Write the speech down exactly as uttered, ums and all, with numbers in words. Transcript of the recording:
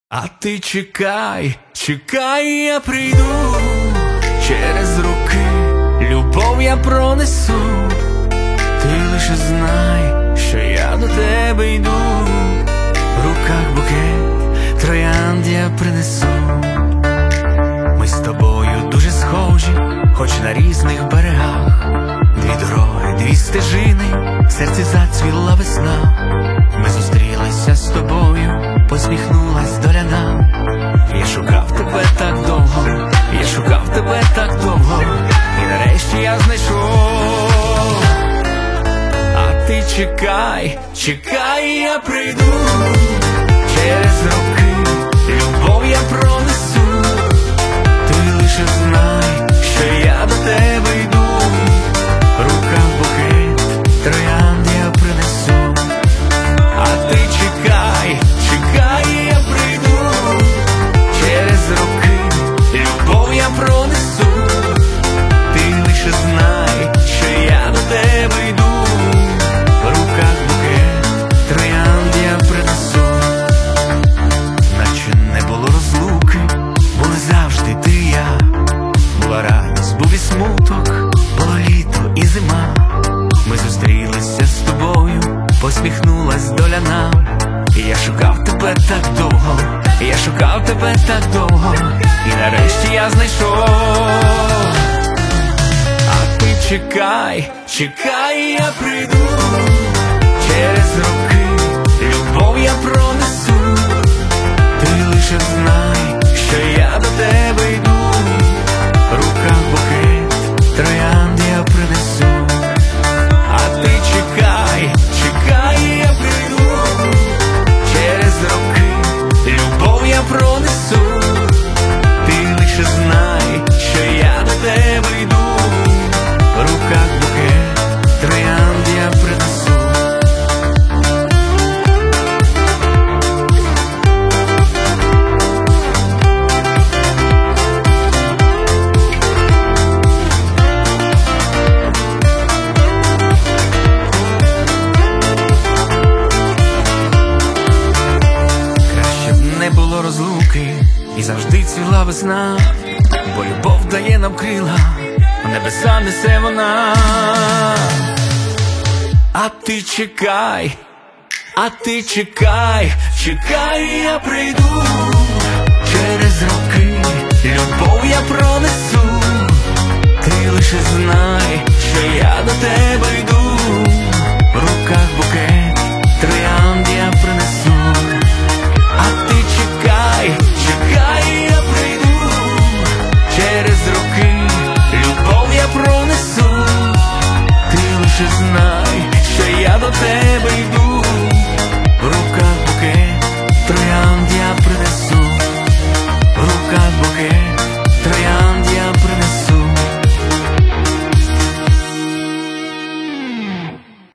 А ти чекай, чекай, я прийду. Через роки любов я пронесу. Ти лише знай, що я до тебе йду. В руках букет троянд я принесу. Ми з тобою дуже схожі, хоч на різних берегах. Дві дороги, дві стежини, в серці зацвіла весна. Ми зустрілися з тобою, посміхнулась доля нам. Я шукав тебе так довго, я шукав тебе так довго, і нарешті я знайшов. А ти чекай, чекай, я прийду. Через роки любов я пронесу. Ти лише знай, що я до тебе йду. В руках букет троянд я принесу. А ти чекай, чекай, я прийду. Через роки любов я пронесу. Ти лише знай, що я до тебе йду. В руках букет троянд я принесу. Наче не було розлуки, були завжди ти і я. Була радість, був і смуток, було літо і зима. Ми зустрілися з тобою, посміхнулась доля нам. І я шукав тебе так довго, я шукав тебе так довго, і нарешті я знайшов. А ти чекай, чекай, я прийду. Через роки любов я пронесу. Ти лише знай, що я до тебе йду. В руках букет троянд я принесу. А ти чекай, чекай, я прийду. Через роки любов я пронесу. Ти лише знай, що я до тебе йду. В руках букет троянд я принесу. Не було розлуки, і завжди цвіла весна, бо любов дає нам крила, в небеса несе вона. А ти чекай, а ти чекай, чекай, я прийду. Через роки любов я пронесу. Ти лише знай, що я до тебе йду.